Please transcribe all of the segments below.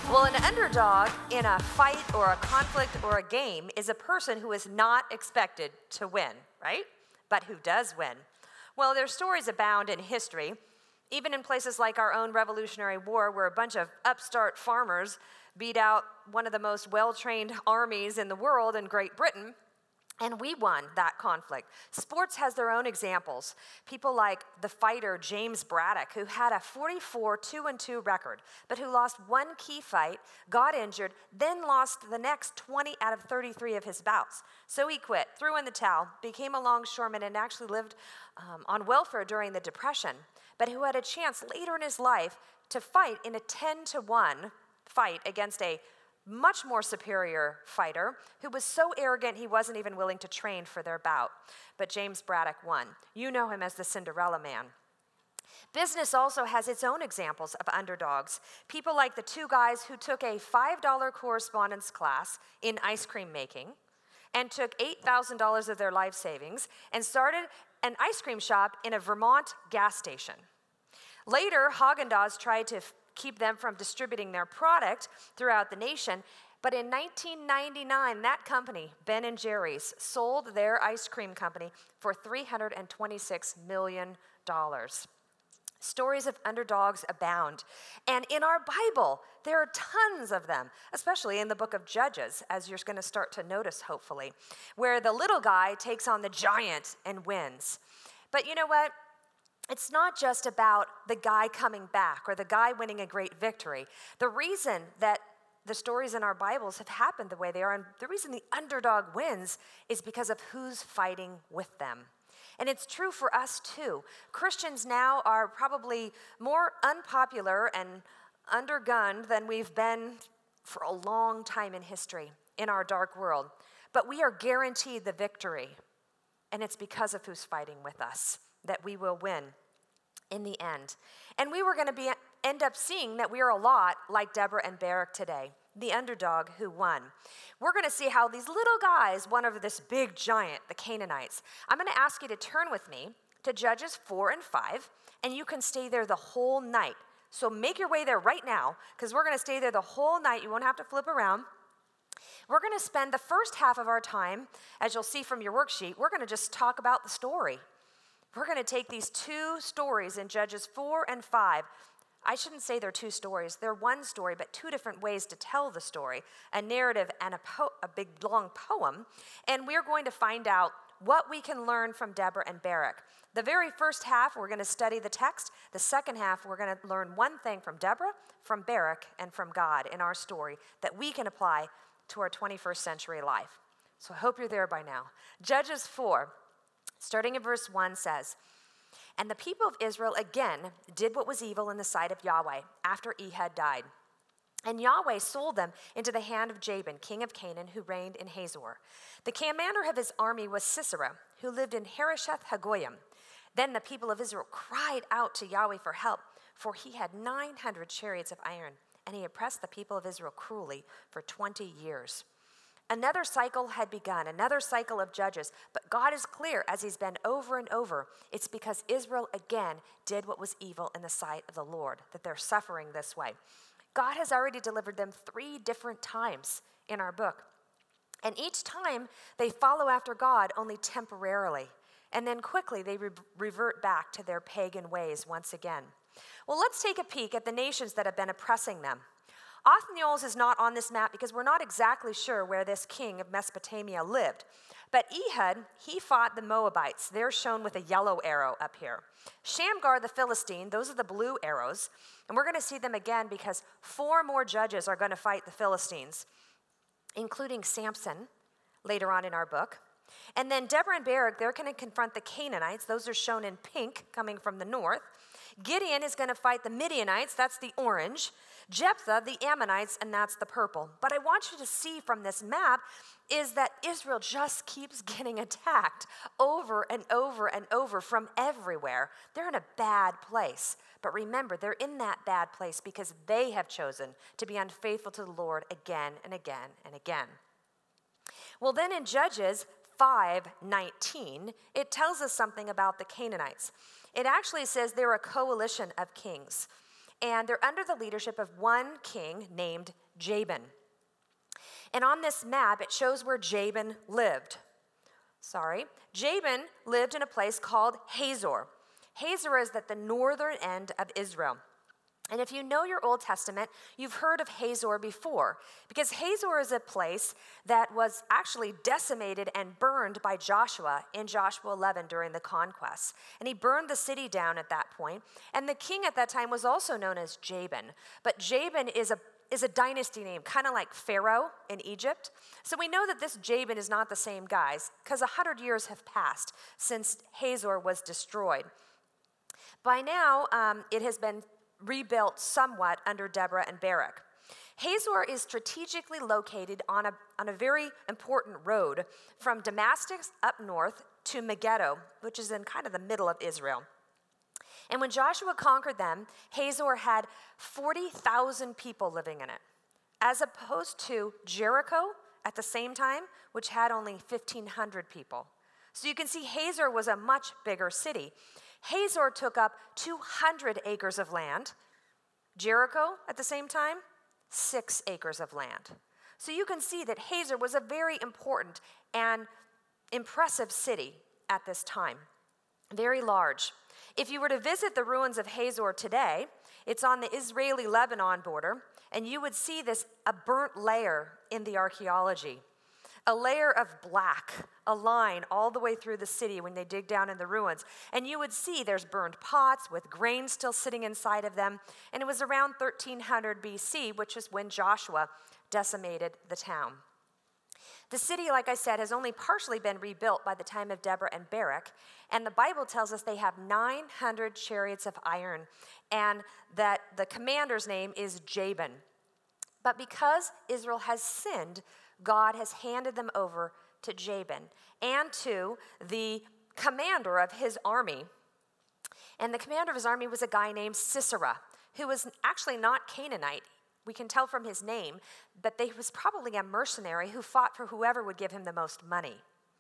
Well, an underdog in a fight or a conflict or a game is a person who is not expected to win, right? But who does win. Well, their stories abound in history, even in places like our own Revolutionary War, where a bunch of upstart farmers beat out one of the most well-trained armies in the world in Great Britain. And we won that conflict. Sports has their own examples. People like the fighter James Braddock, who had a 44 2-2 record, but who lost one key fight, got injured, then lost the next 20 out of 33 of his bouts. So he quit, threw in the towel, became a longshoreman, and actually lived on welfare during the Depression, but who had a chance later in his life to fight in a 10-1 fight against a much more superior fighter who was so arrogant he wasn't even willing to train for their bout. But James Braddock won. You know him as the Cinderella Man. Business also has its own examples of underdogs. People like the two guys who took a $5 correspondence class in ice cream making and took $8,000 of their life savings and started an ice cream shop in a Vermont gas station. Later, Haagen-Dazs tried to keep them from distributing their product throughout the nation. But in 1999, that company, Ben & Jerry's, sold their ice cream company for $326 million. Stories of underdogs abound. And in our Bible, there are tons of them, especially in the book of Judges, as you're going to start to notice, hopefully, where the little guy takes on the giant and wins. But you know what? It's not just about the guy coming back or the guy winning a great victory. The reason that the stories in our Bibles have happened the way they are, and the reason the underdog wins, is because of who's fighting with them. And it's true for us too. Christians now are probably more unpopular and undergunned than we've been for a long time in history in our dark world. But we are guaranteed the victory, and it's because of who's fighting with us that we will win in the end. And we were going to end up seeing that we are a lot like Deborah and Barak today, the underdog who won. We're going to see how these little guys won over this big giant, the Canaanites. I'm going to ask you to turn with me to Judges 4 and 5, and you can stay there the whole night. So make your way there right now, because we're going to stay there the whole night. You won't have to flip around. We're going to spend the first half of our time, as you'll see from your worksheet, we're going to just talk about the story. We're going to take these two stories in Judges 4 and 5. I shouldn't say they're two stories. They're one story, but two different ways to tell the story, a narrative and a big, long poem. And we're going to find out what we can learn from Deborah and Barak. The very first half, we're going to study the text. The second half, we're going to learn one thing from Deborah, from Barak, and from God in our story that we can apply to our 21st century life. So I hope you're there by now. Judges 4. Starting in verse 1 says, "And the people of Israel again did what was evil in the sight of Yahweh after Ehud died. And Yahweh sold them into the hand of Jabin, king of Canaan, who reigned in Hazor. The commander of his army was Sisera, who lived in Harosheth Hagoyim. Then the people of Israel cried out to Yahweh for help, for he had 900 chariots of iron, and he oppressed the people of Israel cruelly for 20 years. Another cycle had begun, another cycle of judges, but God is clear, as he's been over and over, it's because Israel again did what was evil in the sight of the Lord, that they're suffering this way. God has already delivered them 3 different times in our book. And each time they follow after God only temporarily, and then quickly they revert back to their pagan ways once again. Well, let's take a peek at the nations that have been oppressing them. Othniel's is not on this map because we're not exactly sure where this king of Mesopotamia lived. But Ehud, he fought the Moabites. They're shown with a yellow arrow up here. Shamgar the Philistine, those are the blue arrows. And we're going to see them again because 4 more judges are going to fight the Philistines, including Samson later on in our book. And then Deborah and Barak, they're going to confront the Canaanites. Those are shown in pink coming from the north. Gideon is going to fight the Midianites. That's the orange. Jephthah, the Ammonites, and that's the purple. But I want you to see from this map is that Israel just keeps getting attacked over and over and over from everywhere. They're in a bad place. But remember, they're in that bad place because they have chosen to be unfaithful to the Lord again and again and again. Well, then in Judges 5:19, it tells us something about the Canaanites. It actually says they're a coalition of kings. and they're under the leadership of one king named Jabin. And on this map, it shows where Jabin lived. Jabin lived in a place called Hazor. Hazor is at the northern end of Israel. And if you know your Old Testament, you've heard of Hazor before, because Hazor is a place that was actually decimated and burned by Joshua in Joshua 11 during the conquest. And he burned the city down at that point. And the king at that time was also known as Jabin. But Jabin is a dynasty name, kind of like Pharaoh in Egypt. So we know that this Jabin is not the same guys, because 100 years have passed since Hazor was destroyed. By now, it has been rebuilt somewhat under Deborah and Barak. Hazor is strategically located on a very important road from Damascus up north to Megiddo, which is in kind of the middle of Israel. And when Joshua conquered them, Hazor had 40,000 people living in it, as opposed to Jericho at the same time, which had only 1,500 people. So you can see Hazor was a much bigger city. Hazor took up 200 acres of land. Jericho, at the same time, 6 acres of land. So you can see that Hazor was a very important and impressive city at this time. Very large. If you were to visit the ruins of Hazor today, it's on the Israeli-Lebanon border, and you would see a burnt layer in the archaeology. A layer of black, a line all the way through the city when they dig down in the ruins. And you would see there's burned pots with grain still sitting inside of them. And it was around 1300 BC, which is when Joshua decimated the town. The city, like I said, has only partially been rebuilt by the time of Deborah and Barak. And the Bible tells us they have 900 chariots of iron, and that the commander's name is Jabin. But because Israel has sinned, God has handed them over to Jabin and to the commander of his army. And the commander of his army was a guy named Sisera, who was actually not Canaanite. We can tell from his name, but he was probably a mercenary who fought for whoever would give him the most money.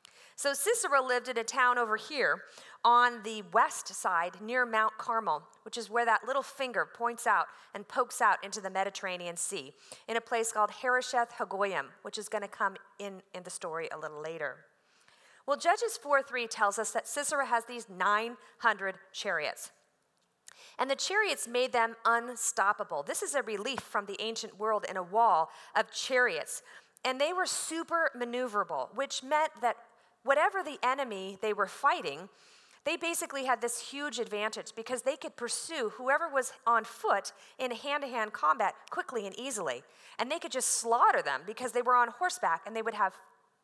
So Sisera lived in a town over here on the west side near Mount Carmel, which is where that little finger points out and pokes out into the Mediterranean Sea, in a place called Harosheth Hagoyim, which is going to come in the story a little later. Well, Judges 4:3 tells us that Sisera has these 900 chariots. And the chariots made them unstoppable. This is a relief from the ancient world in a wall of chariots. And they were super maneuverable, which meant that whatever the enemy they were fighting, they basically had this huge advantage because they could pursue whoever was on foot in hand-to-hand combat quickly and easily. And they could just slaughter them because they were on horseback, and they would have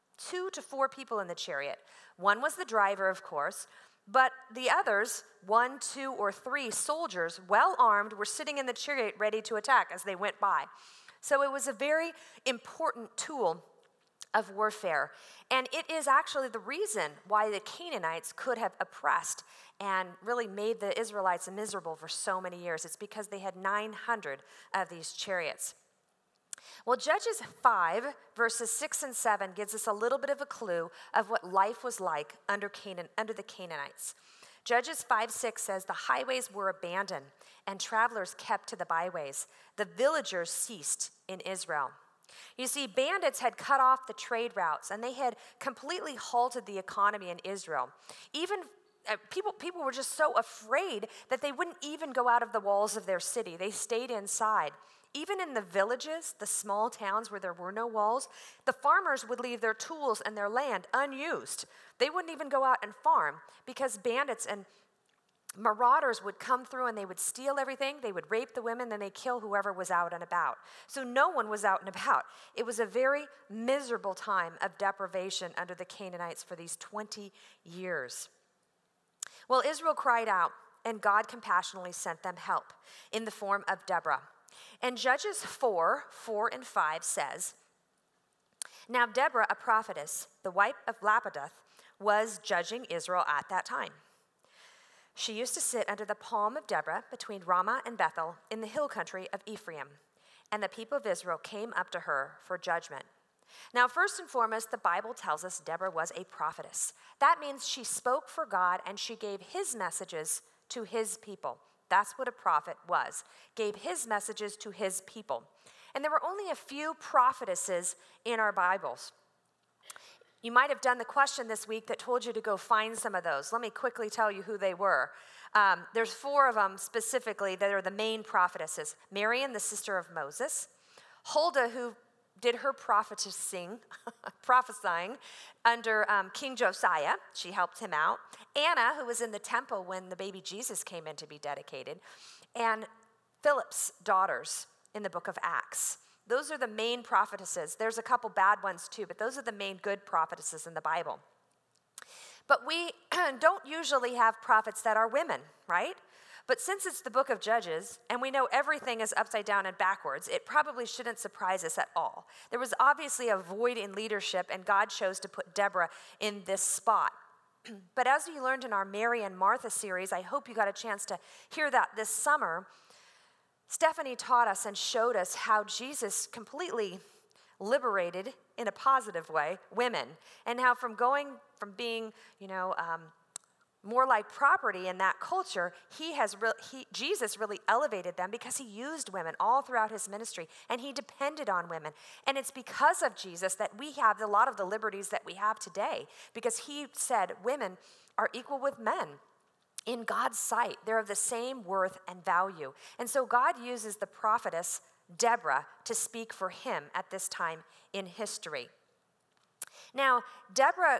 2 to 4 people in the chariot. One was the driver, of course, but the others, 1, 2, or 3 soldiers, well armed, were sitting in the chariot ready to attack as they went by. So it was a very important tool of warfare. And it is actually the reason why the Canaanites could have oppressed and really made the Israelites miserable for so many years. It's because they had 900 of these chariots. Well, Judges 5, verses 6 and 7 gives us a little bit of a clue of what life was like under the Canaanites. Judges 5:6 says, "The highways were abandoned, and travelers kept to the byways. The villagers ceased in Israel." You see, bandits had cut off the trade routes, and they had completely halted the economy in Israel. Even people were just so afraid that they wouldn't even go out of the walls of their city. They stayed inside. Even in the villages, the small towns where there were no walls, the farmers would leave their tools and their land unused. They wouldn't even go out and farm because bandits and marauders would come through and they would steal everything. They would rape the women, then they'd kill whoever was out and about. So no one was out and about. It was a very miserable time of deprivation under the Canaanites for these 20 years. Well, Israel cried out, and God compassionately sent them help in the form of Deborah. And Judges 4 and 5 says, "Now Deborah, a prophetess, the wife of Lapidoth, was judging Israel at that time. She used to sit under the palm of Deborah between Ramah and Bethel in the hill country of Ephraim, and the people of Israel came up to her for judgment." Now, first and foremost, the Bible tells us Deborah was a prophetess. That means she spoke for God and she gave his messages to his people. That's what a prophet was, gave his messages to his people. And there were only a few prophetesses in our Bibles. You might have done the question this week that told you to go find some of those. Let me quickly tell you who they were. There's 4 of them specifically that are the main prophetesses. Miriam, the sister of Moses. Huldah, who did her prophesying under King Josiah. She helped him out. Anna, who was in the temple when the baby Jesus came in to be dedicated. And Philip's daughters in the book of Acts. Those are the main prophetesses. There's a couple bad ones too, but those are the main good prophetesses in the Bible. But we don't usually have prophets that are women, right? But since it's the book of Judges, and we know everything is upside down and backwards, it probably shouldn't surprise us at all. There was obviously a void in leadership, and God chose to put Deborah in this spot. But as you learned in our Mary and Martha series, I hope you got a chance to hear that this summer. Stephanie taught us and showed us how Jesus completely liberated, in a positive way, women, and how from being, more like property in that culture, Jesus really elevated them because he used women all throughout his ministry, and he depended on women. And it's because of Jesus that we have a lot of the liberties that we have today, because he said women are equal with men. In God's sight, they're of the same worth and value. And so God uses the prophetess Deborah to speak for him at this time in history. Now, Deborah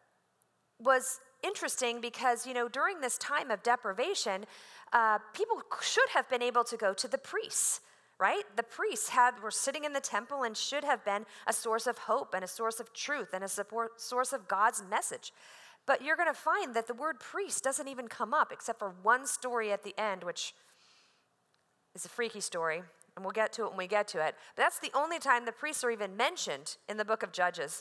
was interesting because, during this time of deprivation, people should have been able to go to the priests, right? The priests were sitting in the temple and should have been a source of hope and a source of truth and a source of God's message. But you're going to find that the word priest doesn't even come up except for one story at the end, which is a freaky story, and we'll get to it when we get to it. But that's the only time the priests are even mentioned in the book of Judges.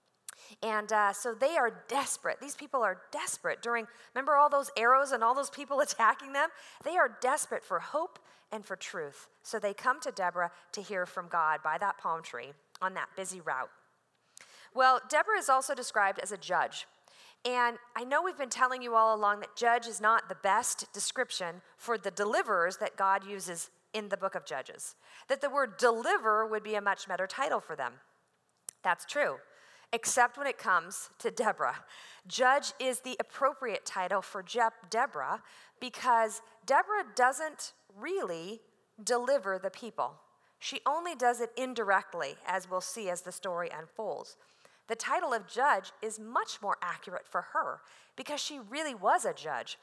And so they are desperate. These people are desperate remember all those arrows and all those people attacking them? They are desperate for hope and for truth. So they come to Deborah to hear from God by that palm tree on that busy route. Well, Deborah is also described as a judge. And I know we've been telling you all along that judge is not the best description for the deliverers that God uses in the book of Judges. That the word deliver would be a much better title for them. That's true, except when it comes to Deborah. Judge is the appropriate title for Deborah because Deborah doesn't really deliver the people. She only does it indirectly, as we'll see as the story unfolds. The title of judge is much more accurate for her because she really was a judge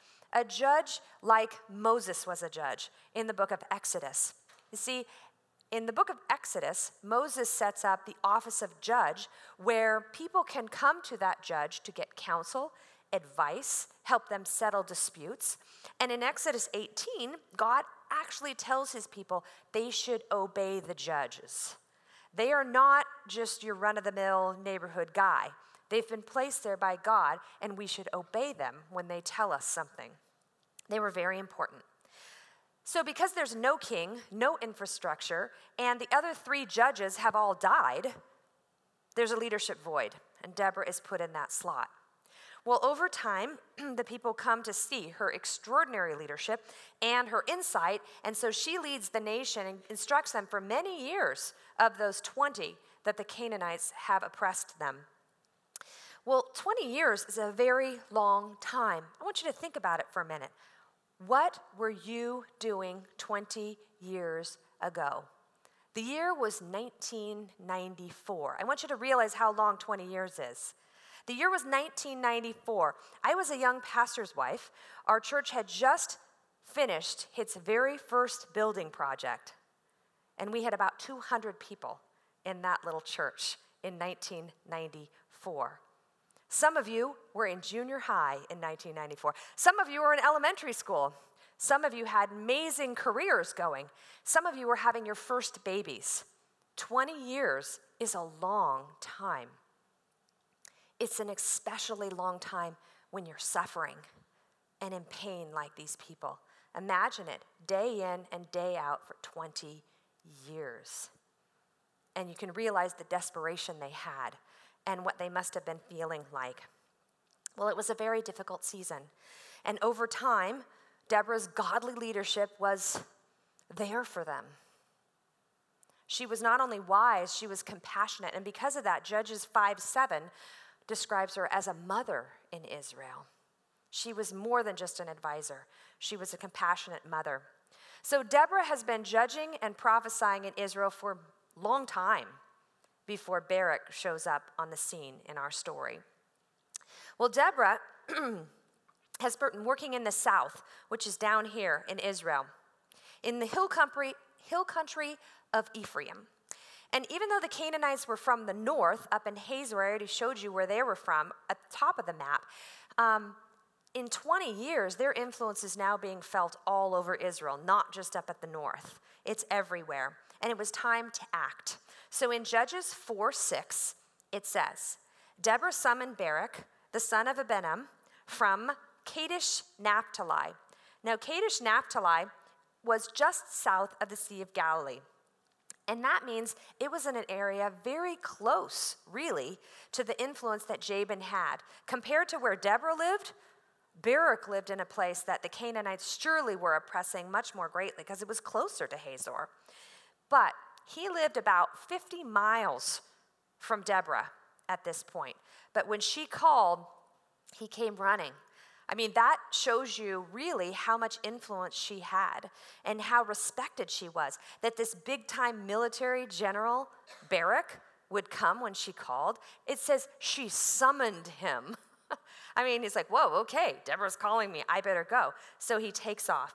like Moses was a judge in the book of Exodus. You see, in the book of Exodus, Moses sets up the office of judge where people can come to that judge to get counsel, advice, help them settle disputes. And in Exodus 18, God actually tells his people they should obey the judges. They are not just your run-of-the-mill neighborhood guy. They've been placed there by God, and we should obey them when they tell us something. They were very important. So because there's no king, no infrastructure, and the other 3 judges have all died, there's a leadership void, and Deborah is put in that slot. Well, over time, the people come to see her extraordinary leadership and her insight, and so she leads the nation and instructs them for many years of those 20 that the Canaanites have oppressed them. Well, 20 years is a very long time. I want you to think about it for a minute. What were you doing 20 years ago? The year was 1994. I want you to realize how long 20 years is. The year was 1994. I was a young pastor's wife. Our church had just finished its very first building project, and we had about 200 people in that little church in 1994. Some of you were in junior high in 1994. Some of you were in elementary school. Some of you had amazing careers going. Some of you were having your first babies. 20 years is a long time. It's an especially long time when you're suffering and in pain like these people. Imagine it, day in and day out for 20 years. And you can realize the desperation they had and what they must have been feeling like. Well, it was a very difficult season. And over time, Deborah's godly leadership was there for them. She was not only wise, she was compassionate. And because of that, Judges 5:7 describes her as a mother in Israel. She was more than just an advisor. She was a compassionate mother. So Deborah has been judging and prophesying in Israel for a long time before Barak shows up on the scene in our story. Well, Deborah has been working in the south, which is down here in Israel, in the hill country of Ephraim. And even though the Canaanites were from the north, up in Hazor, I already showed you where they were from at the top of the map, in 20 years, their influence is now being felt all over Israel, not just up at the north. It's everywhere. And it was time to act. So in Judges 4:6, it says, Deborah summoned Barak, the son of Abinadab, from Kadesh Naphtali. Now, Kadesh Naphtali was just south of the Sea of Galilee. And that means it was in an area very close, really, to the influence that Jabin had. Compared to where Deborah lived, Barak lived in a place that the Canaanites surely were oppressing much more greatly because it was closer to Hazor. But he lived about 50 miles from Deborah at this point. But when she called, he came running. I mean, that shows you really how much influence she had and how respected she was. That this big-time military general, Barak, would come when she called. It says she summoned him. I mean, he's like, whoa, okay, Deborah's calling me, I better go. So he takes off.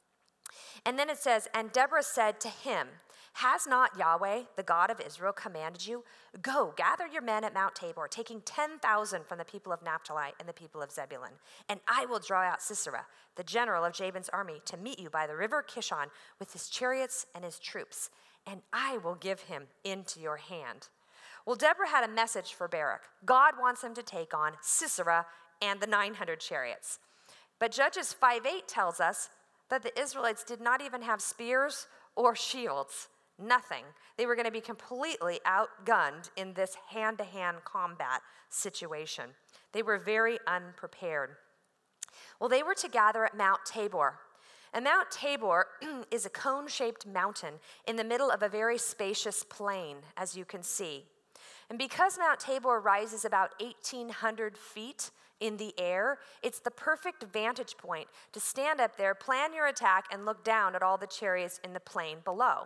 And then it says, and Deborah said to him, has not Yahweh, the God of Israel, commanded you? Go, gather your men at Mount Tabor, taking 10,000 from the people of Naphtali and the people of Zebulun. And I will draw out Sisera, the general of Jabin's army, to meet you by the river Kishon with his chariots and his troops. And I will give him into your hand. Well, Deborah had a message for Barak. God wants him to take on Sisera and the 900 chariots. But Judges 5:8 tells us that the Israelites did not even have spears or shields. Nothing. They were going to be completely outgunned in this hand-to-hand combat situation. They were very unprepared. Well, they were to gather at Mount Tabor. And Mount Tabor is a cone-shaped mountain in the middle of a very spacious plain, as you can see. And because Mount Tabor rises about 1,800 feet in the air, it's the perfect vantage point to stand up there, plan your attack, and look down at all the chariots in the plain below.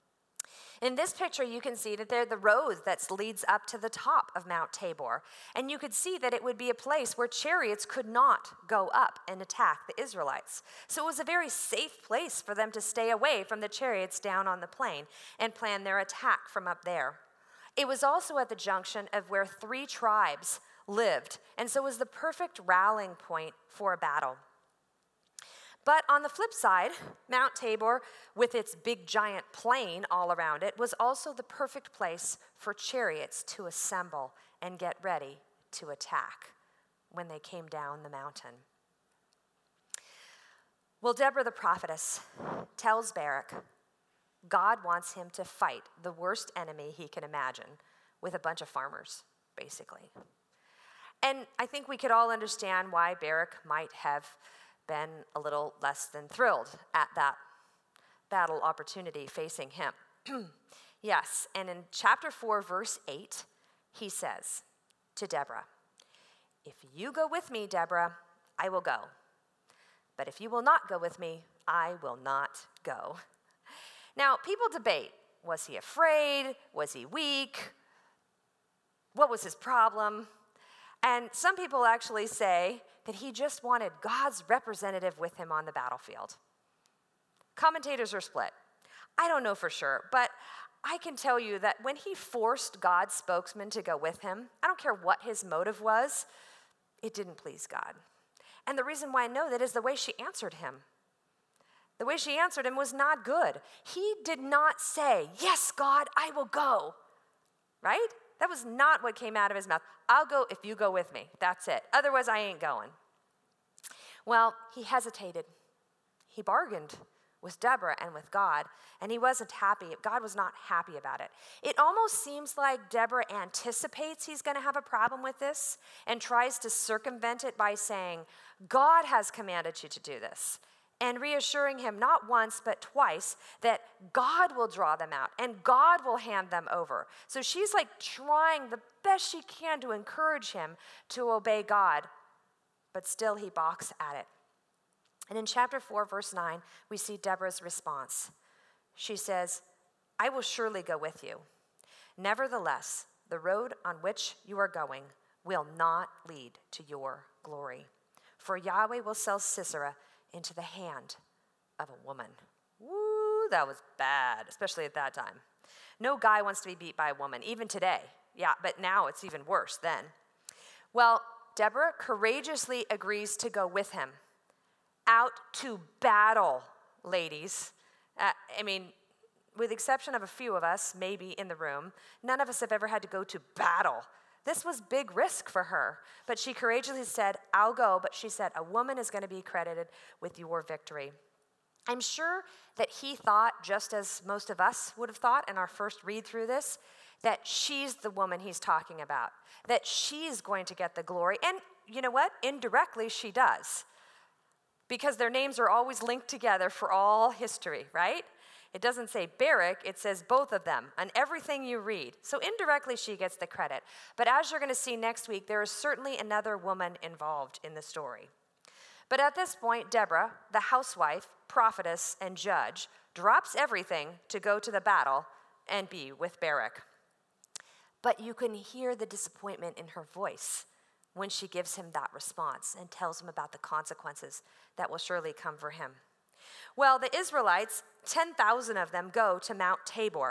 In this picture, you can see that the road that leads up to the top of Mount Tabor. And you could see that it would be a place where chariots could not go up and attack the Israelites. So it was a very safe place for them to stay away from the chariots down on the plain and plan their attack from up there. It was also at the junction of where 3 tribes lived, and so it was the perfect rallying point for a battle. But on the flip side, Mount Tabor, with its big giant plain all around it, was also the perfect place for chariots to assemble and get ready to attack when they came down the mountain. Well, Deborah the prophetess tells Barak God wants him to fight the worst enemy he can imagine with a bunch of farmers, basically. And I think we could all understand why Barak might have been a little less than thrilled at that battle opportunity facing him. Yes, and in chapter 4, verse 8, he says to Deborah, if you go with me, Deborah, I will go. But if you will not go with me, I will not go. Now, people debate, was he afraid? Was he weak? What was his problem? And some people actually say that he just wanted God's representative with him on the battlefield. Commentators are split. I don't know for sure, but I can tell you that when he forced God's spokesman to go with him, I don't care what his motive was, it didn't please God. And the reason why I know that is the way she answered him. The way she answered him was not good. He did not say, yes, God, I will go, right? That was not what came out of his mouth. I'll go if you go with me. That's it. Otherwise, I ain't going. Well, he hesitated. He bargained with Deborah and with God, and he wasn't happy. God was not happy about it. It almost seems like Deborah anticipates he's going to have a problem with this and tries to circumvent it by saying, God has commanded you to do this. and reassuring him not once but twice that God will draw them out and God will hand them over. So she's like trying the best she can to encourage him to obey God, but still he balks at it. And in chapter 4, verse 9, we see Deborah's response. She says, "I will surely go with you. Nevertheless, the road on which you are going will not lead to your glory. For Yahweh will sell Sisera into the hand of a woman." Woo, that was bad, especially at that time. No guy wants to be beat by a woman, even today. Yeah, but now it's even worse then. Well, Deborah courageously agrees to go with him. Out to battle, ladies. With the exception of a few of us, maybe in the room, none of us have ever had to go to battle. This was big risk for her, but she courageously said, "I'll go," but she said, "A woman is going to be credited with your victory." I'm sure that he thought, just as most of us would have thought in our first read through this, that she's the woman he's talking about, that she's going to get the glory. And you know what? Indirectly, she does, because their names are always linked together for all history, right? It doesn't say Barak, it says both of them on everything you read. So indirectly, she gets the credit. But as you're going to see next week, there is certainly another woman involved in the story. But at this point, Deborah, the housewife, prophetess, and judge, drops everything to go to the battle and be with Barak. But you can hear the disappointment in her voice when she gives him that response and tells him about the consequences that will surely come for him. Well, the Israelites, 10,000 of them, go to Mount Tabor.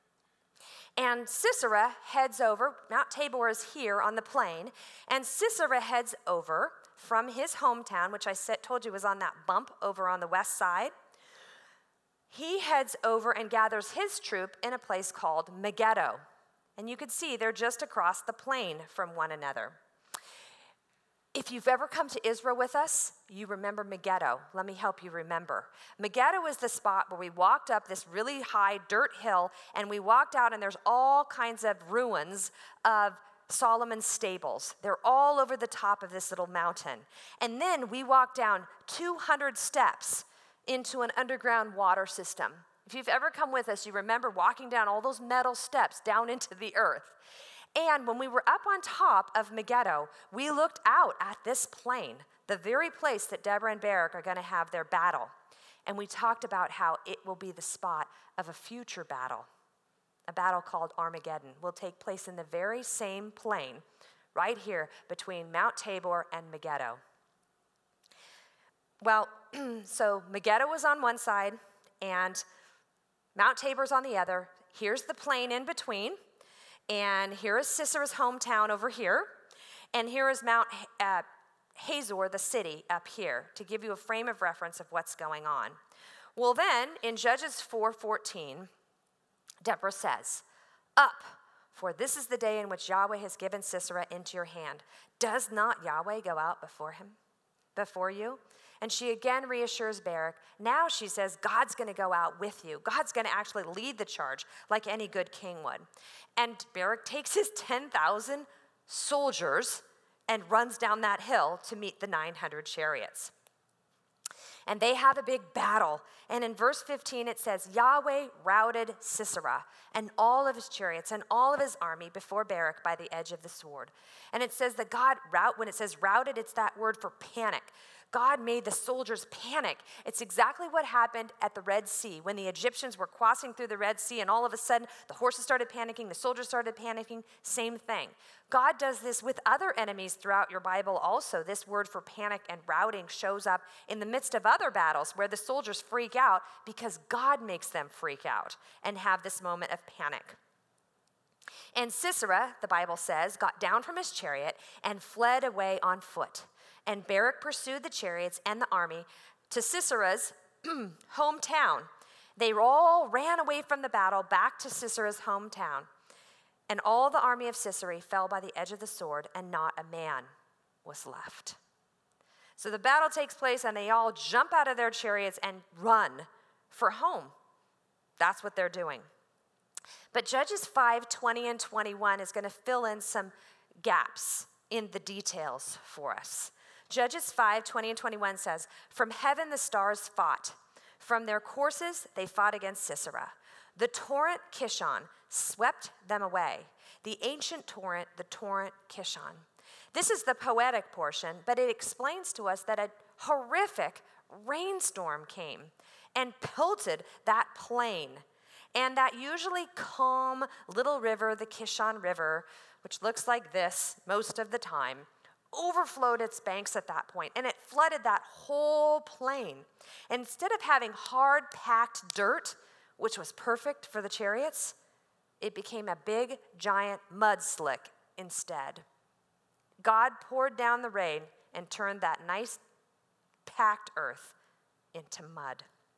And Sisera heads over. Mount Tabor is here on the plain. And Sisera heads over from his hometown, which I told you was on that bump over on the west side. He heads over and gathers his troop in a place called Megiddo. And you could see they're just across the plain from one another. If you've ever come to Israel with us, you remember Megiddo. Let me help you remember. Megiddo is the spot where we walked up this really high dirt hill, and we walked out, and there's all kinds of ruins of Solomon's stables. They're all over the top of this little mountain. And then we walked down 200 steps into an underground water system. If you've ever come with us, you remember walking down all those metal steps down into the earth. And when we were up on top of Megiddo, we looked out at this plain, the very place that Deborah and Barak are going to have their battle. And we talked about how it will be the spot of a future battle. A battle called Armageddon will take place in the very same plain, right here between Mount Tabor and Megiddo. Well, so Megiddo was on one side, and Mount Tabor's on the other. Here's the plain in between. And here is Sisera's hometown over here. And here is Mount Hazor, the city, up here, to give you a frame of reference of what's going on. Well, then, in Judges 4:14, Deborah says, "Up, for this is the day in which Yahweh has given Sisera into your hand. Does not Yahweh go out before you?" And she again reassures Barak. Now she says, God's going to go out with you. God's going to actually lead the charge like any good king would. And Barak takes his 10,000 soldiers and runs down that hill to meet the 900 chariots. And they have a big battle. And in verse 15 it says, Yahweh routed Sisera and all of his chariots and all of his army before Barak by the edge of the sword. And it says that when it says routed, it's that word for panic. God made the soldiers panic. It's exactly what happened at the Red Sea when the Egyptians were crossing through the Red Sea and all of a sudden the horses started panicking, the soldiers started panicking, same thing. God does this with other enemies throughout your Bible also. This word for panic and routing shows up in the midst of other battles where the soldiers freak out because God makes them freak out and have this moment of panic. And Sisera, the Bible says, got down from his chariot and fled away on foot. And Barak pursued the chariots and the army to Sisera's hometown. They all ran away from the battle back to Sisera's hometown. And all the army of Sisera fell by the edge of the sword, and not a man was left. So the battle takes place, and they all jump out of their chariots and run for home. That's what they're doing. But Judges 5:20 and 21 is going to fill in some gaps in the details for us. Judges 5:20 and 21 says, "From heaven the stars fought. From their courses they fought against Sisera. The torrent Kishon swept them away. The ancient torrent, the torrent Kishon." This is the poetic portion, but it explains to us that a horrific rainstorm came and pelted that plain. And that usually calm little river, the Kishon River, which looks like this most of the time, overflowed its banks at that point, and it flooded that whole plain. And instead of having hard packed dirt, which was perfect for the chariots, it became a big giant mudslick instead. God poured down the rain and turned that nice packed earth into mud.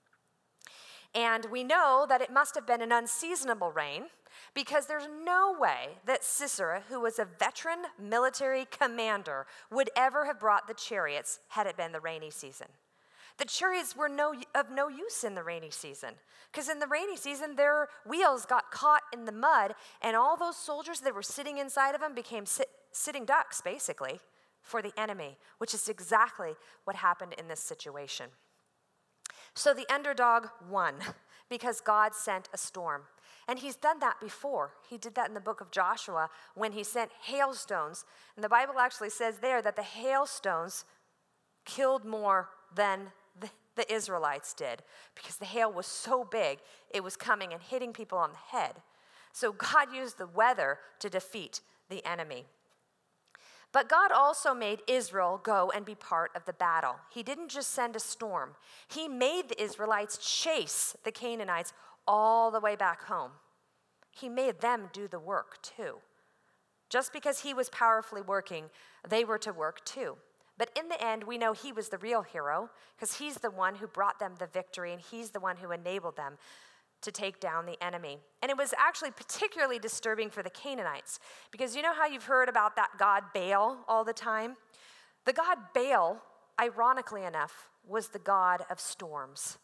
And we know that it must have been an unseasonable rain, because there's no way that Sisera, who was a veteran military commander, would ever have brought the chariots had it been the rainy season. The chariots were of no use in the rainy season, because in the rainy season, their wheels got caught in the mud, and all those soldiers that were sitting inside of them became sitting ducks, basically, for the enemy, which is exactly what happened in this situation. So the underdog won because God sent a storm. And he's done that before. He did that in the book of Joshua when he sent hailstones. And the Bible actually says there that the hailstones killed more than the Israelites did, because the hail was so big, it was coming and hitting people on the head. So God used the weather to defeat the enemy. But God also made Israel go and be part of the battle. He didn't just send a storm. He made the Israelites chase the Canaanites all the way back home. He made them do the work too. Just because he was powerfully working, they were to work too. But in the end, we know he was the real hero, because he's the one who brought them the victory, and he's the one who enabled them to take down the enemy. And it was actually particularly disturbing for the Canaanites, because you know how you've heard about that god Baal all the time? The god Baal, ironically enough, was the god of storms.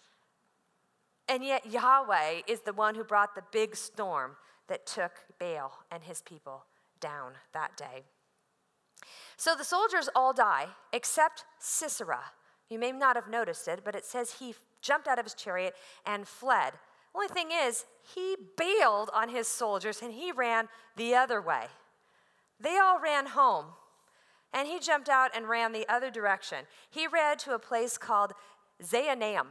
And yet Yahweh is the one who brought the big storm that took Baal and his people down that day. So the soldiers all die except Sisera. You may not have noticed it, but it says he jumped out of his chariot and fled. Only thing is, he bailed on his soldiers and he ran the other way. They all ran home, and he jumped out and ran the other direction. He ran to a place called Zaanaim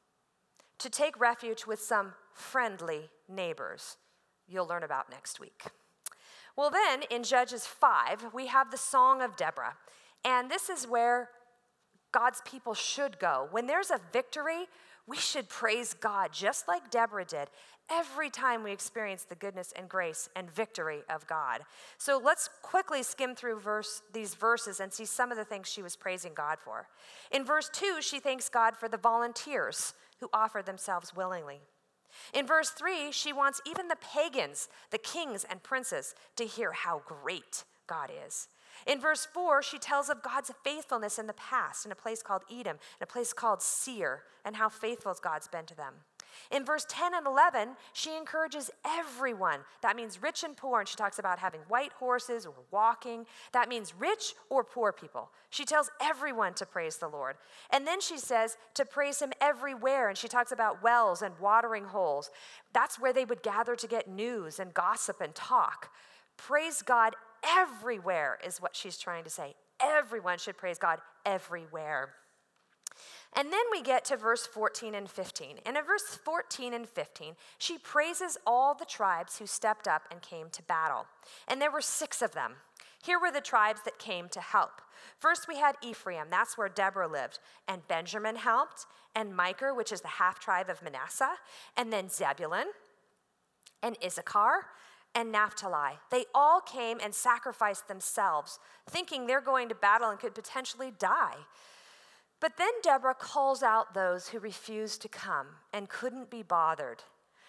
to take refuge with some friendly neighbors you'll learn about next week. Well, then in Judges 5, we have the Song of Deborah, and this is where God's people should go. When there's a victory, we should praise God just like Deborah did every time we experience the goodness and grace and victory of God. So let's quickly skim through these verses and see some of the things she was praising God for. In verse 2, she thanks God for the volunteers who offered themselves willingly. In verse 3, she wants even the pagans, the kings and princes, to hear how great God is. In verse 4, she tells of God's faithfulness in the past in a place called Edom, in a place called Seir, and how faithful God's been to them. In verse 10 and 11, she encourages everyone. That means rich and poor, and she talks about having white horses or walking. That means rich or poor people. She tells everyone to praise the Lord. And then she says to praise him everywhere, and she talks about wells and watering holes. That's where they would gather to get news and gossip and talk. Praise God everywhere is what she's trying to say. Everyone should praise God everywhere. And then we get to verse 14 and 15. And in verse 14 and 15, she praises all the tribes who stepped up and came to battle. And there were 6 of them. Here were the tribes that came to help. First, we had Ephraim. That's where Deborah lived. And Benjamin helped. And Micah, which is the half-tribe of Manasseh. And then Zebulun and Issachar and Naphtali. They all came and sacrificed themselves, thinking they're going to battle and could potentially die. But then Deborah calls out those who refused to come and couldn't be bothered.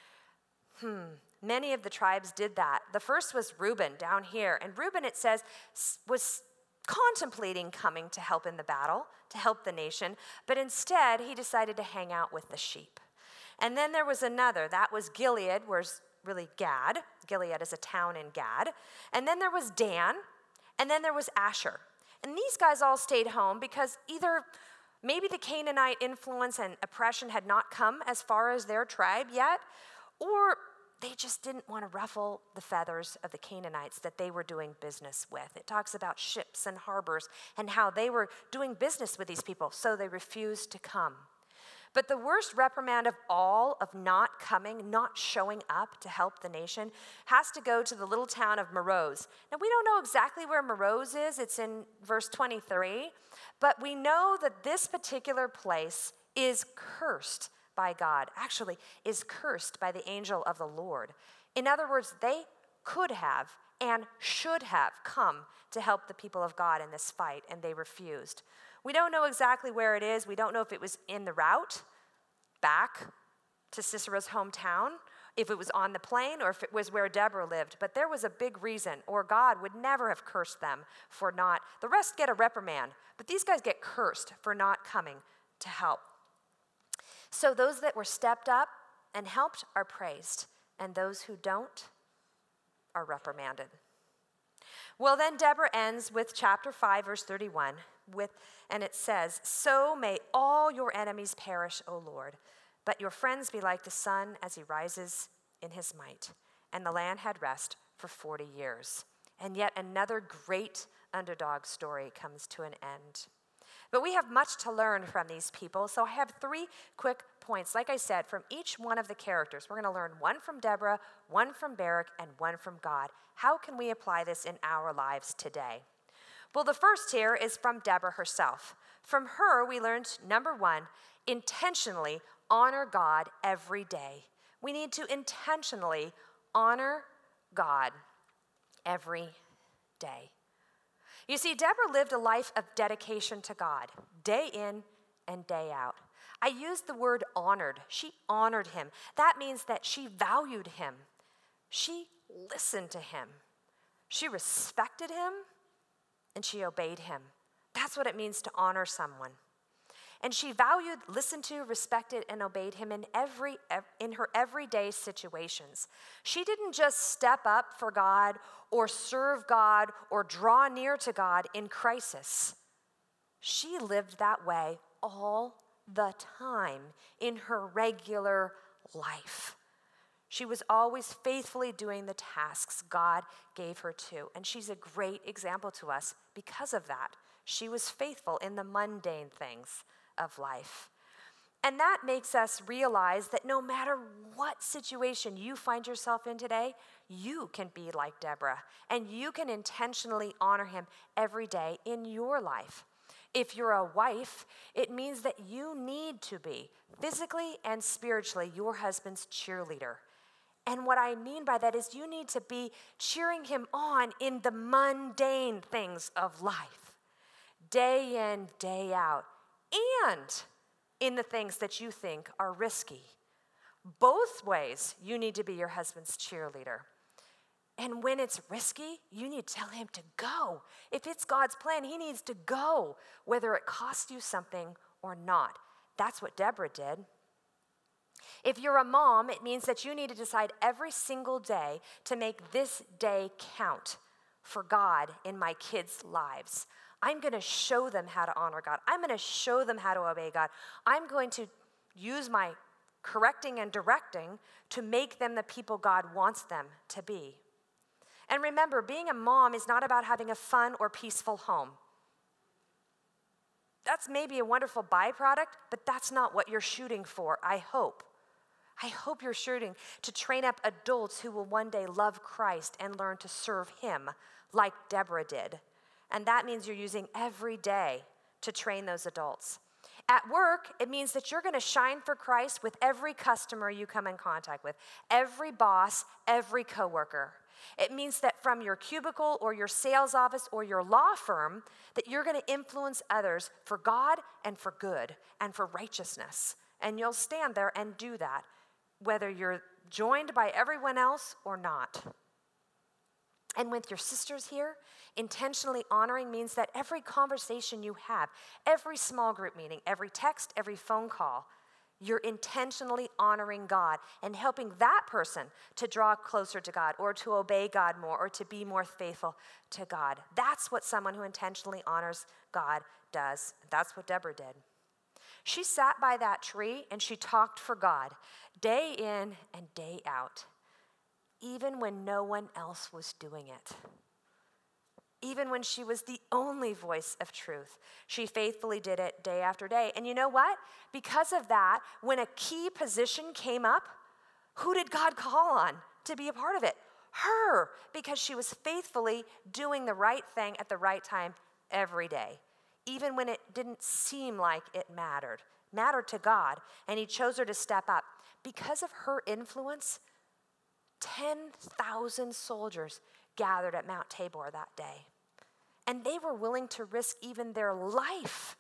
Many of the tribes did that. The first was Reuben down here. And Reuben, it says, was contemplating coming to help in the battle, to help the nation. But instead, he decided to hang out with the sheep. And then there was another. That was Gilead, where's really Gad. Gilead is a town in Gad. And then there was Dan. And then there was Asher. And these guys all stayed home because either maybe the Canaanite influence and oppression had not come as far as their tribe yet, or they just didn't want to ruffle the feathers of the Canaanites that they were doing business with. It talks about ships and harbors and how they were doing business with these people, so they refused to come. But the worst reprimand of all of not coming, not showing up to help the nation, has to go to the little town of Meroz. Now, we don't know exactly where Meroz is. It's in verse 23. But we know that this particular place is cursed by God, actually is cursed by the angel of the Lord. In other words, they could have and should have come to help the people of God in this fight, and they refused. We don't know exactly where it is. We don't know if it was in the route back to Sisera's hometown, if it was on the plain, or if it was where Deborah lived. But there was a big reason, or God would never have cursed them for not. The rest get a reprimand, but these guys get cursed for not coming to help. So those that were stepped up and helped are praised, and those who don't are reprimanded. Well, then Deborah ends with chapter 5, verse 31, and it says, "So may all your enemies perish, O Lord, but your friends be like the sun as he rises in his might." And the land had rest for 40 years. And yet another great underdog story comes to an end. But we have much to learn from these people, so I have 3 quick points, like I said, from each one of the characters. We're going to learn one from Deborah, one from Barak, and one from God. How can we apply this in our lives today? Well, the first here is from Deborah herself. From her, we learned, number 1, intentionally honor God every day. We need to intentionally honor God every day. You see, Deborah lived a life of dedication to God, day in and day out. I used the word honored. She honored him. That means that she valued him. She listened to him. She respected him, and she obeyed him. That's what it means to honor someone. And she valued, listened to, respected, and obeyed him in her everyday situations. She didn't just step up for God or serve God or draw near to God in crisis. She lived that way all the time in her regular life. She was always faithfully doing the tasks God gave her to, and she's a great example to us because of that. She was faithful in the mundane things of life. And that makes us realize that no matter what situation you find yourself in today, you can be like Deborah, and you can intentionally honor him every day in your life. If you're a wife, it means that you need to be physically and spiritually your husband's cheerleader. And what I mean by that is you need to be cheering him on in the mundane things of life, day in, day out, and in the things that you think are risky. Both ways, you need to be your husband's cheerleader. And when it's risky, you need to tell him to go. If it's God's plan, he needs to go, whether it costs you something or not. That's what Deborah did. If you're a mom, it means that you need to decide every single day to make this day count for God in my kids' lives. I'm going to show them how to honor God. I'm going to show them how to obey God. I'm going to use my correcting and directing to make them the people God wants them to be. And remember, being a mom is not about having a fun or peaceful home. That's maybe a wonderful byproduct, but that's not what you're shooting for, I hope. I hope you're shooting to train up adults who will one day love Christ and learn to serve him like Deborah did. And that means you're using every day to train those adults. At work, it means that you're going to shine for Christ with every customer you come in contact with, every boss, every coworker. It means that from your cubicle or your sales office or your law firm, that you're going to influence others for God and for good and for righteousness. And you'll stand there and do that, whether you're joined by everyone else or not. And with your sisters here, intentionally honoring means that every conversation you have, every small group meeting, every text, every phone call, You're intentionally honoring God and helping that person to draw closer to God or to obey God more or to be more faithful to God. That's what someone who intentionally honors God does. That's what Deborah did. She sat by that tree and she talked for God day in and day out, even when no one else was doing it. Even when she was the only voice of truth, she faithfully did it day after day. And you know what? Because of that, when a key position came up, who did God call on to be a part of it? Her, because she was faithfully doing the right thing at the right time every day, even when it didn't seem like it mattered to God, and he chose her to step up. Because of her influence, 10,000 soldiers gathered at Mount Tabor that day. And they were willing to risk even their life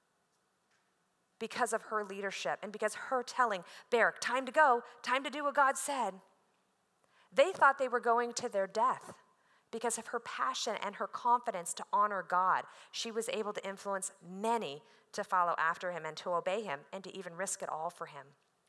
because of her leadership and because her telling Barak, time to go, time to do what God said. They thought they were going to their death because of her passion and her confidence to honor God. She was able to influence many to follow after him and to obey him and to even risk it all for him.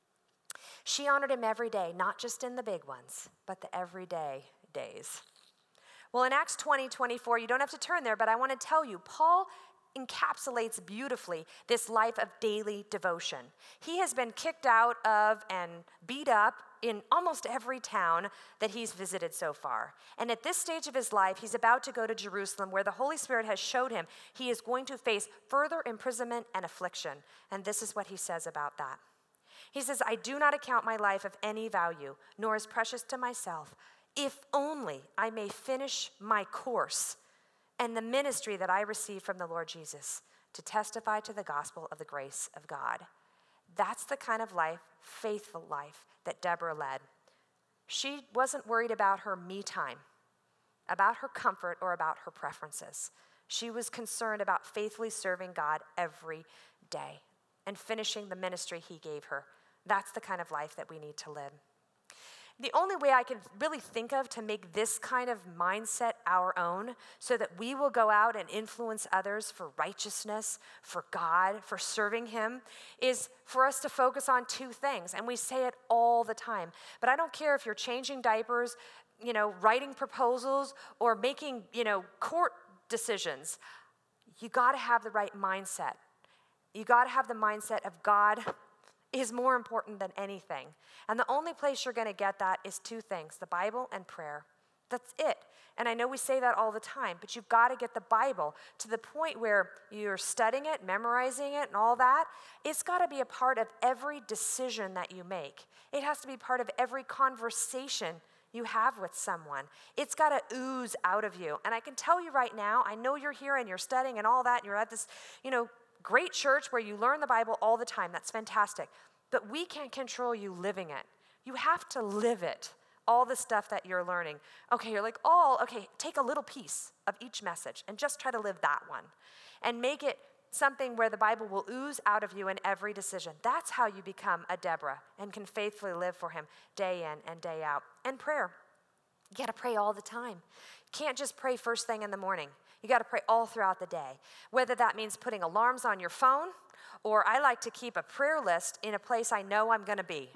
She honored him every day, not just in the big ones, but the everyday days. Well, in Acts 20:24, you don't have to turn there, but I want to tell you, Paul encapsulates beautifully this life of daily devotion. He has been kicked out of and beat up in almost every town that he's visited so far. And at this stage of his life, he's about to go to Jerusalem, where the Holy Spirit has showed him he is going to face further imprisonment and affliction. And this is what he says about that. He says, I do not account my life of any value, nor as precious to myself, if only I may finish my course and the ministry that I received from the Lord Jesus to testify to the gospel of the grace of God. That's the kind of life, faithful life, that Deborah led. She wasn't worried about her me time, about her comfort, or about her preferences. She was concerned about faithfully serving God every day and finishing the ministry he gave her. That's the kind of life that we need to live. The only way I can really think of to make this kind of mindset our own so that we will go out and influence others for righteousness, for God, for serving him, is for us to focus on two things. And we say it all the time. But I don't care if you're changing diapers, writing proposals, or making, court decisions. You got to have the right mindset. You got to have the mindset of God is more important than anything. And the only place you're going to get that is two things, the Bible and prayer. That's it. And I know we say that all the time, but you've got to get the Bible to the point where you're studying it, memorizing it, and all that. It's got to be a part of every decision that you make. It has to be part of every conversation you have with someone. It's got to ooze out of you. And I can tell you right now, I know you're here and you're studying and all that, and you're at this, great church where you learn the Bible all the time. That's fantastic. But we can't control you living it. You have to live it, all the stuff that you're learning. Okay, you're like, take a little piece of each message and just try to live that one. And make it something where the Bible will ooze out of you in every decision. That's how you become a Deborah and can faithfully live for him day in and day out. And prayer. You got to pray all the time. You can't just pray first thing in the morning. You got to pray all throughout the day, whether that means putting alarms on your phone, or I like to keep a prayer list in a place I know I'm going to be,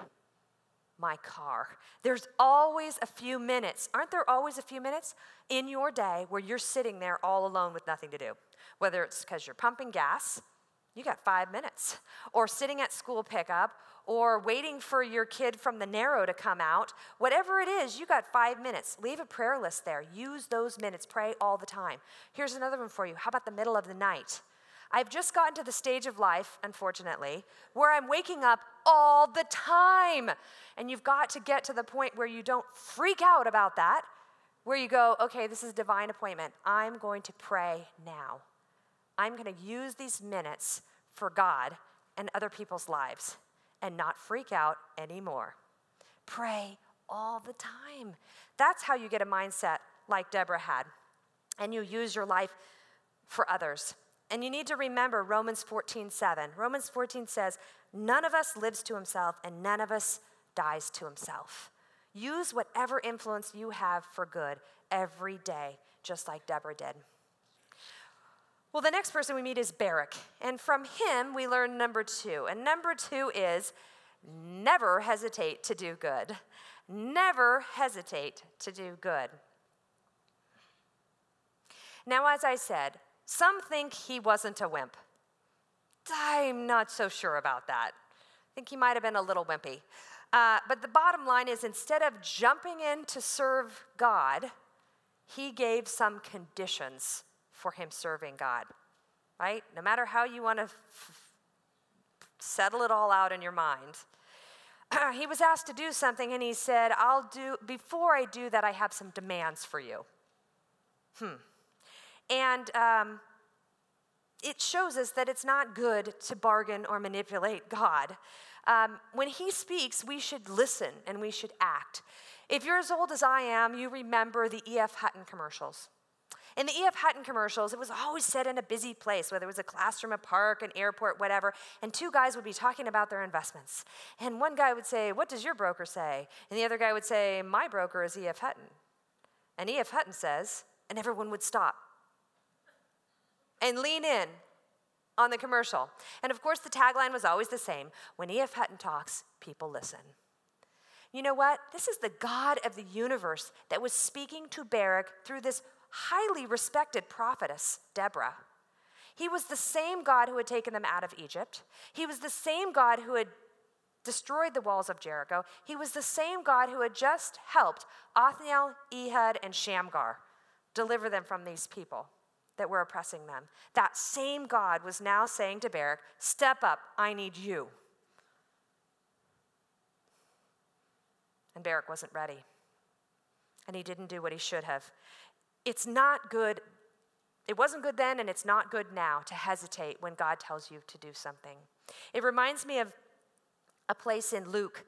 my car. There's always a few minutes. Aren't there always a few minutes in your day where you're sitting there all alone with nothing to do? Whether it's because you're pumping gas, you got 5 minutes, or sitting at school pickup, or waiting for your kid from the Narrow to come out. Whatever it is, you got 5 minutes. Leave a prayer list there. Use those minutes. Pray all the time. Here's another one for you. How about the middle of the night? I've just gotten to the stage of life, unfortunately, where I'm waking up all the time. And you've got to get to the point where you don't freak out about that, where you go, okay, this is a divine appointment. I'm going to pray now. I'm going to use these minutes for God and other people's lives and not freak out anymore. Pray all the time. That's how you get a mindset like Deborah had. And you use your life for others. And you need to remember Romans 14:7. Romans 14 says, none of us lives to himself and none of us dies to himself. Use whatever influence you have for good every day, just like Deborah did. Well, the next person we meet is Barak. And from him, we learn number 2. And number 2 is never hesitate to do good. Never hesitate to do good. Now, as I said, some think he wasn't a wimp. I'm not so sure about that. I think he might have been a little wimpy. But the bottom line is, instead of jumping in to serve God, he gave some conditions for him serving God, right? No matter how you want to settle it all out in your mind. He was asked to do something, and he said, before I do that, I have some demands for you. And it shows us that it's not good to bargain or manipulate God. When he speaks, we should listen and we should act. If you're as old as I am, you remember the E.F. Hutton commercials. In the E.F. Hutton commercials, it was always set in a busy place, whether it was a classroom, a park, an airport, whatever, and two guys would be talking about their investments. And one guy would say, "What does your broker say?" And the other guy would say, "My broker is E.F. Hutton." And E.F. Hutton says, and everyone would stop and lean in on the commercial. And of course, the tagline was always the same: when E.F. Hutton talks, people listen. You know what? This is the God of the universe that was speaking to Barak through this highly respected prophetess, Deborah. He was the same God who had taken them out of Egypt. He was the same God who had destroyed the walls of Jericho. He was the same God who had just helped Othniel, Ehud, and Shamgar deliver them from these people that were oppressing them. That same God was now saying to Barak, "Step up, I need you." And Barak wasn't ready. And he didn't do what he should have. It's not good. It wasn't good then, and it's not good now to hesitate when God tells you to do something. It reminds me of a place in Luke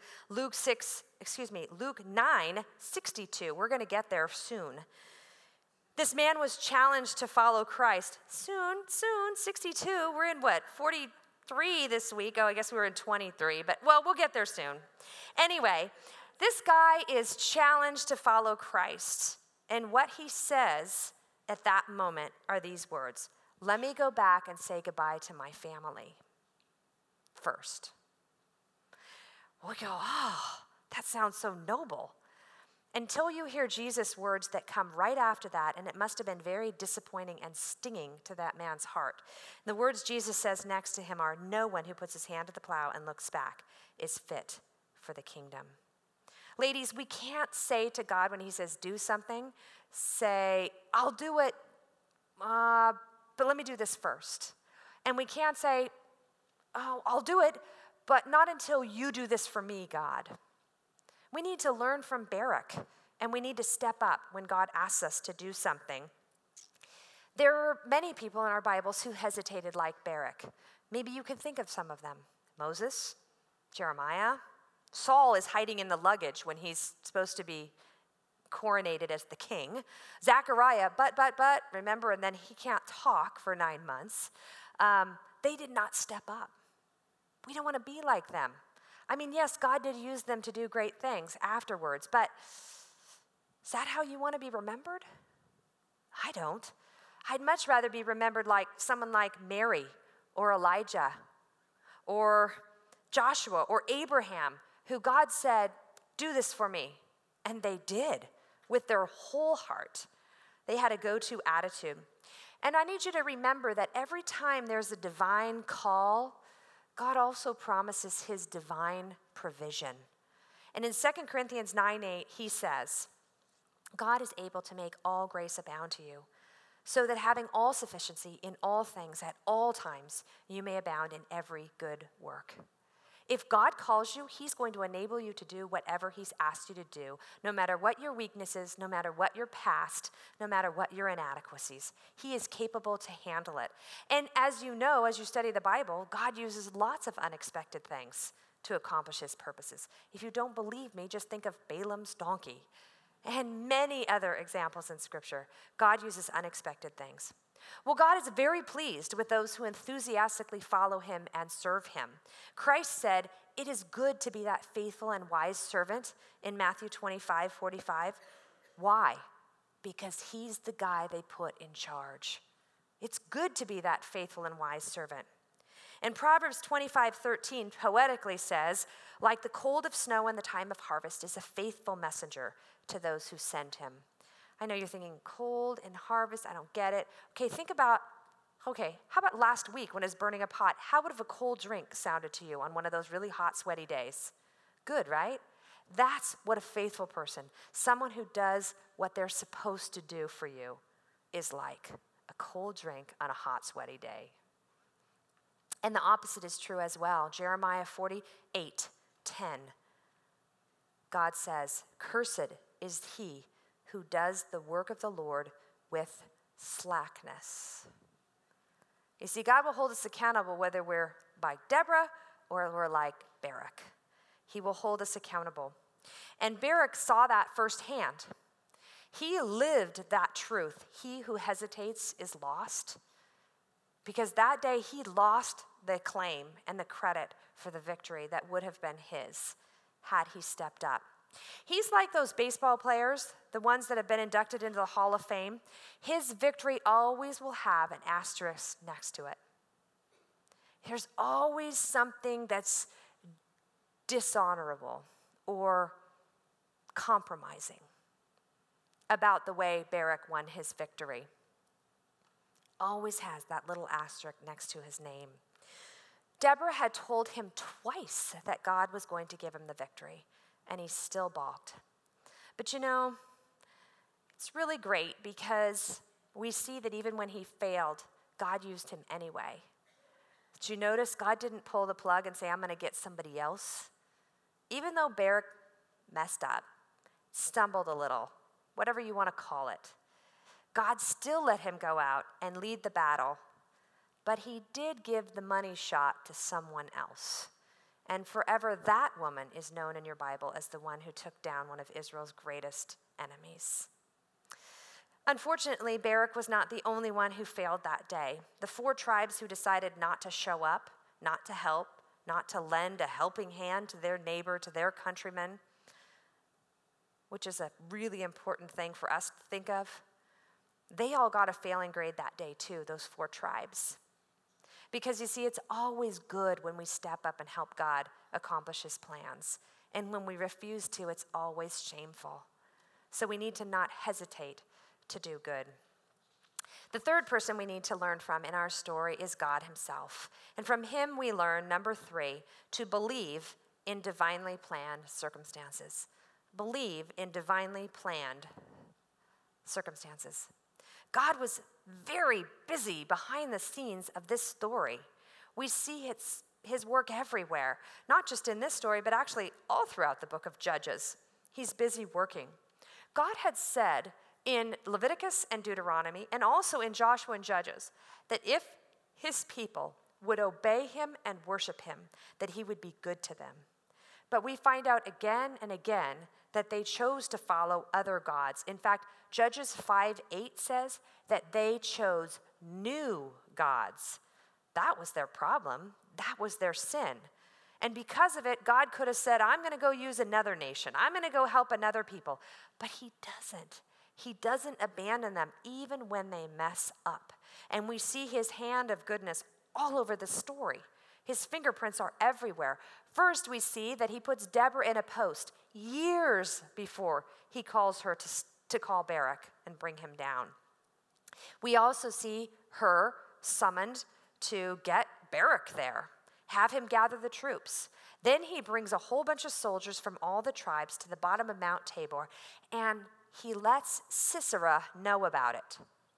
9:62. We're going to get there soon. This man was challenged to follow Christ. Soon, 62. We're in what, 43 this week? Oh, I guess we were in 23, but well, we'll get there soon. Anyway, this guy is challenged to follow Christ. And what he says at that moment are these words: "Let me go back and say goodbye to my family first." We go, "Oh, that sounds so noble." Until you hear Jesus' words that come right after that, and it must have been very disappointing and stinging to that man's heart. The words Jesus says next to him are, "No one who puts his hand to the plow and looks back is fit for the kingdom." Ladies, we can't say to God when he says do something, say, "I'll do it, but let me do this first." And we can't say, "Oh, I'll do it, but not until you do this for me, God." We need to learn from Barak, and we need to step up when God asks us to do something. There are many people in our Bibles who hesitated like Barak. Maybe you can think of some of them. Moses, Jeremiah. Saul is hiding in the luggage when he's supposed to be coronated as the king. Zechariah, but, remember, and then he can't talk for 9 months. They did not step up. We don't want to be like them. I mean, yes, God did use them to do great things afterwards, but is that how you want to be remembered? I don't. I'd much rather be remembered like someone like Mary or Elijah or Joshua or Abraham, who God said, "Do this for me." And they did with their whole heart. They had a go-to attitude. And I need you to remember that every time there's a divine call, God also promises his divine provision. And in 2 Corinthians 9:8, he says, "God is able to make all grace abound to you, so that having all sufficiency in all things at all times, you may abound in every good work." If God calls you, he's going to enable you to do whatever he's asked you to do, no matter what your weaknesses, no matter what your past, no matter what your inadequacies. He is capable to handle it. And as you know, as you study the Bible, God uses lots of unexpected things to accomplish his purposes. If you don't believe me, just think of Balaam's donkey and many other examples in Scripture. God uses unexpected things. Well, God is very pleased with those who enthusiastically follow him and serve him. Christ said, "It is good to be that faithful and wise servant" in Matthew 25:45. Why? Because he's the guy they put in charge. It's good to be that faithful and wise servant. And Proverbs 25:13 poetically says, like the cold of snow in the time of harvest is a faithful messenger to those who send him. I know you're thinking, cold and harvest, I don't get it. How about last week when it was burning a pot? How would have a cold drink sounded to you on one of those really hot, sweaty days? Good, right? That's what a faithful person, someone who does what they're supposed to do for you, is like. A cold drink on a hot, sweaty day. And the opposite is true as well. Jeremiah 48:10. God says, "Cursed is he who does the work of the Lord with slackness." You see, God will hold us accountable whether we're like Deborah or we're like Barak. He will hold us accountable. And Barak saw that firsthand. He lived that truth. He who hesitates is lost. Because that day he lost the claim and the credit for the victory that would have been his had he stepped up. He's like those baseball players, the ones that have been inducted into the Hall of Fame. His victory always will have an asterisk next to it. There's always something that's dishonorable or compromising about the way Barak won his victory. Always has that little asterisk next to his name. Deborah had told him twice that God was going to give him the victory, and he still balked. But it's really great because we see that even when he failed, God used him anyway. Did you notice God didn't pull the plug and say, I'm going to get somebody else? Even though Barak messed up, stumbled a little, whatever you want to call it, God still let him go out and lead the battle. But he did give the money shot to someone else. And forever, that woman is known in your Bible as the one who took down one of Israel's greatest enemies. Unfortunately, Barak was not the only one who failed that day. The 4 tribes who decided not to show up, not to help, not to lend a helping hand to their neighbor, to their countrymen, which is a really important thing for us to think of, they all got a failing grade that day too, those 4 tribes. Because you see, it's always good when we step up and help God accomplish his plans. And when we refuse to, it's always shameful. So we need to not hesitate to do good. The third person we need to learn from in our story is God himself. And from him we learn, number 3, to believe in divinely planned circumstances. Believe in divinely planned circumstances. God was very busy behind the scenes of this story. We see his work everywhere, not just in this story, but actually all throughout the book of Judges. He's busy working. God had said in Leviticus and Deuteronomy, and also in Joshua and Judges, that if his people would obey him and worship him, that he would be good to them. But we find out again and again that they chose to follow other gods. In fact, Judges 5:8 says that they chose new gods. That was their problem. That was their sin. And because of it, God could have said, I'm going to go use another nation. I'm going to go help another people. But he doesn't. He doesn't abandon them even when they mess up. And we see his hand of goodness all over the story. His fingerprints are everywhere. First, we see that he puts Deborah in a post years before he calls her to call Barak and bring him down. We also see her summoned to get Barak there, have him gather the troops. Then he brings a whole bunch of soldiers from all the tribes to the bottom of Mount Tabor, and he lets Sisera know about it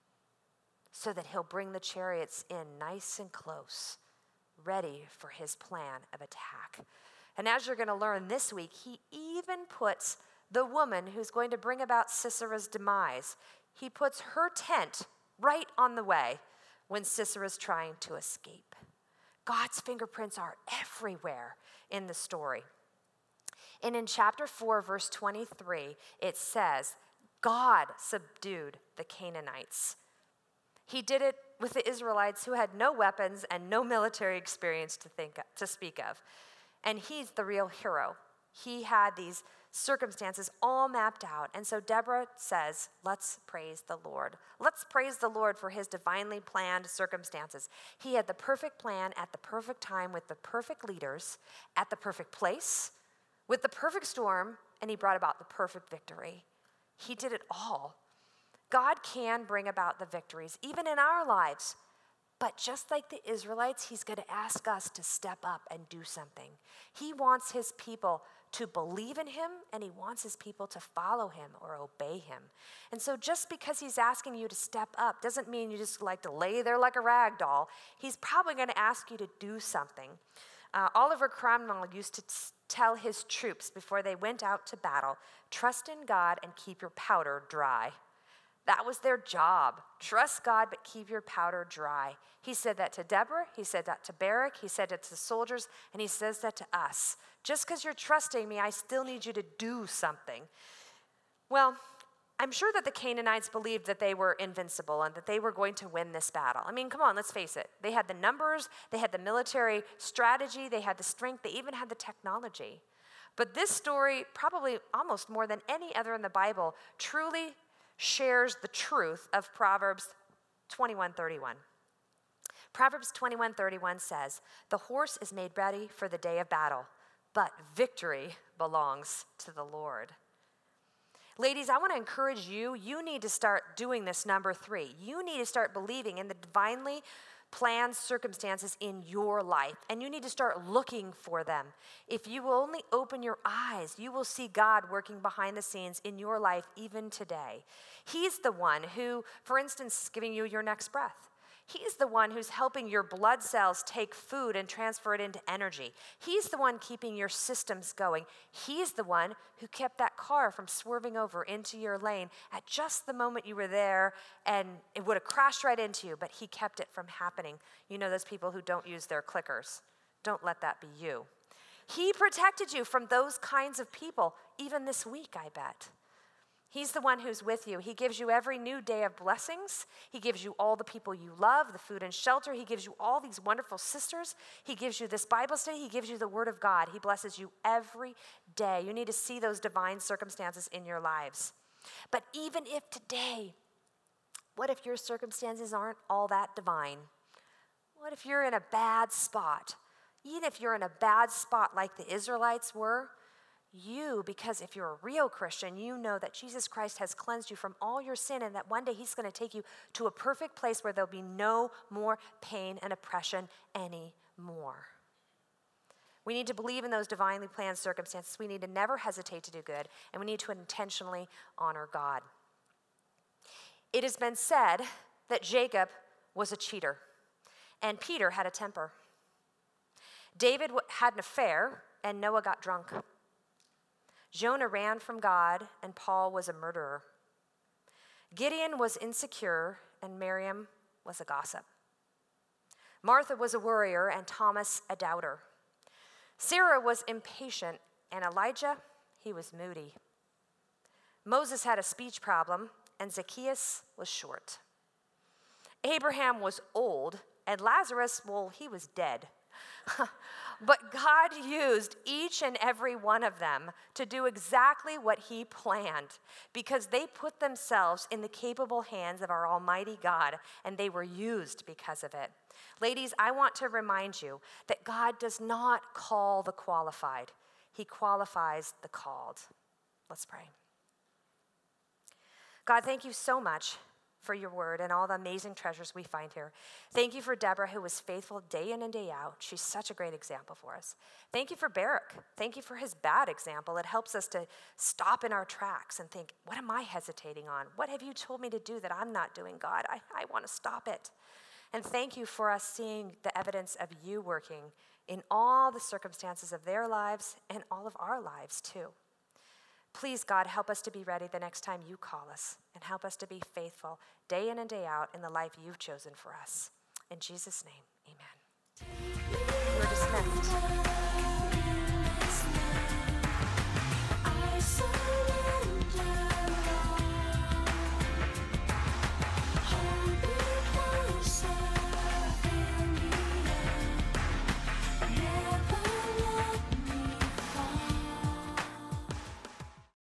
so that he'll bring the chariots in nice and close, ready for his plan of attack. And as you're going to learn this week, he even puts the woman who's going to bring about Sisera's demise, he puts her tent right on the way when Sisera's trying to escape. God's fingerprints are everywhere in the story. And in chapter 4, verse 23, it says, God subdued the Canaanites. He did it with the Israelites who had no weapons and no military experience to speak of. And he's the real hero. He had these circumstances all mapped out. And so Deborah says, let's praise the Lord. Let's praise the Lord for his divinely planned circumstances. He had the perfect plan at the perfect time with the perfect leaders at the perfect place with the perfect storm, and he brought about the perfect victory. He did it all. God can bring about the victories, even in our lives. But just like the Israelites, he's going to ask us to step up and do something. He wants his people to believe in him, and he wants his people to follow him or obey him. And so just because he's asking you to step up doesn't mean you just like to lay there like a rag doll. He's probably going to ask you to do something. Oliver Cromwell used to tell his troops before they went out to battle, trust in God and keep your powder dry. That was their job. Trust God, but keep your powder dry. He said that to Deborah. He said that to Barak. He said that to the soldiers. And he says that to us. Just because you're trusting me, I still need you to do something. Well, I'm sure that the Canaanites believed that they were invincible and that they were going to win this battle. I mean, come on, let's face it. They had the numbers. They had the military strategy. They had the strength. They even had the technology. But this story, probably almost more than any other in the Bible, truly shares the truth of Proverbs 21:31. Proverbs 21:31 says, the horse is made ready for the day of battle, but victory belongs to the Lord. Ladies, I want to encourage you. You need to start doing this number 3. You need to start believing in the divinely planned circumstances in your life, and you need to start looking for them. If you will only open your eyes, you will see God working behind the scenes in your life even today. He's the one who, for instance, is giving you your next breath. He's the one who's helping your blood cells take food and transfer it into energy. He's the one keeping your systems going. He's the one who kept that car from swerving over into your lane at just the moment you were there, and it would have crashed right into you, but he kept it from happening. You know those people who don't use their clickers. Don't let that be you. He protected you from those kinds of people, even this week, I bet. He's the one who's with you. He gives you every new day of blessings. He gives you all the people you love, the food and shelter. He gives you all these wonderful sisters. He gives you this Bible study. He gives you the Word of God. He blesses you every day. You need to see those divine circumstances in your lives. But even if today, what if your circumstances aren't all that divine? What if you're in a bad spot? Even if you're in a bad spot like the Israelites were, because if you're a real Christian, you know that Jesus Christ has cleansed you from all your sin, and that one day he's going to take you to a perfect place where there'll be no more pain and oppression anymore. We need to believe in those divinely planned circumstances. We need to never hesitate to do good, and we need to intentionally honor God. It has been said that Jacob was a cheater, and Peter had a temper. David had an affair, and Noah got drunk. Jonah ran from God, and Paul was a murderer. Gideon was insecure, and Miriam was a gossip. Martha was a worrier, and Thomas a doubter. Sarah was impatient, and Elijah, he was moody. Moses had a speech problem, and Zacchaeus was short. Abraham was old, and Lazarus, well, he was dead. But God used each and every one of them to do exactly what he planned, because they put themselves in the capable hands of our Almighty God, and they were used because of it. Ladies, I want to remind you that God does not call the qualified. He qualifies the called. Let's pray. God, thank you so much for your word and all the amazing treasures we find here. Thank you for Deborah, who was faithful day in and day out. She's such a great example for us. Thank you for Barak. Thank you for his bad example. It helps us to stop in our tracks and think, what am I hesitating on? What have you told me to do that I'm not doing, God? I want to stop it. And thank you for us seeing the evidence of you working in all the circumstances of their lives and all of our lives too. Please, God, help us to be ready the next time you call us, and help us to be faithful day in and day out in the life you've chosen for us. In Jesus' name, amen. You're dismissed.